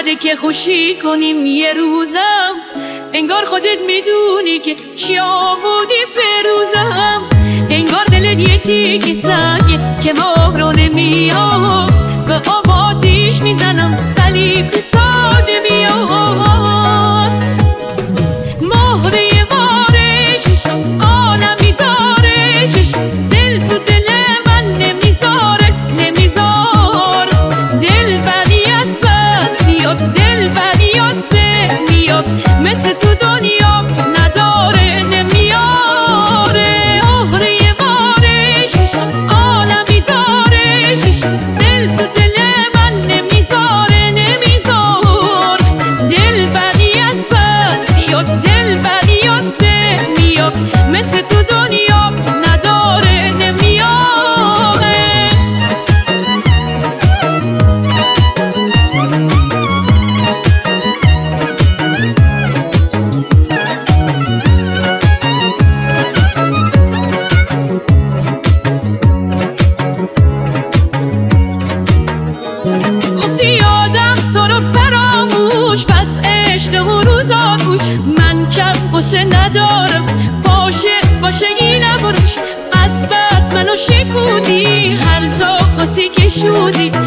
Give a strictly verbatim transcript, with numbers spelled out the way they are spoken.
بده که خوشی کنیم یه روزم، انگار خودت میدونی که چی آوردی به روزم. انگار دلت یه تیکی سنگه که ماه رو نمیاد، به آب آتیش میزنم ولی کوتا نمیاد. ماه یه باره چشم عالمی داره، چشم دل تو دل من نمیذاره نمیذار. دل بری از بس میاد، دل بری یاد نمیاد، مثل تو دنیا نداره نمیاره. آهره یه باره چشم عالمی داره، چشم دل تو دل من نمیذاره نمیذار. دل بری از بس میاد، دل بری یاد نمیاد، مثل تو دنیا نداره نمیاره. گفتی یادم تو رو فراموش، پس عشق و روزا گوش. من کم باشه ندارم، باشه باشه اینم روش. از بس منو شکودی، هر جا خواستی که شودی،